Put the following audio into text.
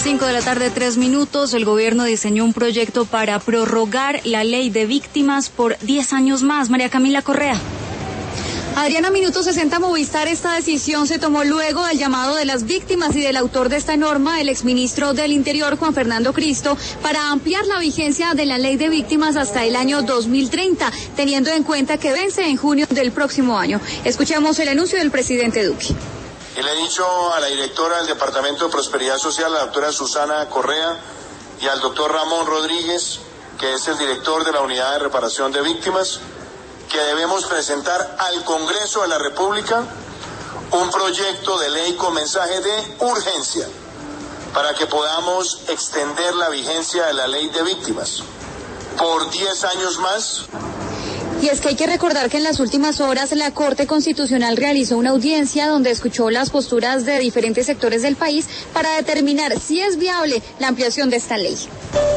5 de la tarde, 3 minutos, el gobierno diseñó un proyecto para prorrogar la ley de víctimas por 10 años más. María Camila Correa. Adriana, minuto 60 Movistar. Esta decisión se tomó luego del llamado de las víctimas y del autor de esta norma, el exministro del Interior, Juan Fernando Cristo, para ampliar la vigencia de la ley de víctimas hasta el año 2030, teniendo en cuenta que vence en junio del próximo año. Escuchamos el anuncio del presidente Duque. Y le he dicho a la directora del Departamento de Prosperidad Social, la doctora Susana Correa, y al doctor Ramón Rodríguez, que es el director de la Unidad de Reparación de Víctimas, que debemos presentar al Congreso de la República un proyecto de ley con mensaje de urgencia para que podamos extender la vigencia de la ley de víctimas por 10 años más. Y es que hay que recordar que en las últimas horas la Corte Constitucional realizó una audiencia donde escuchó las posturas de diferentes sectores del país para determinar si es viable la ampliación de esta ley.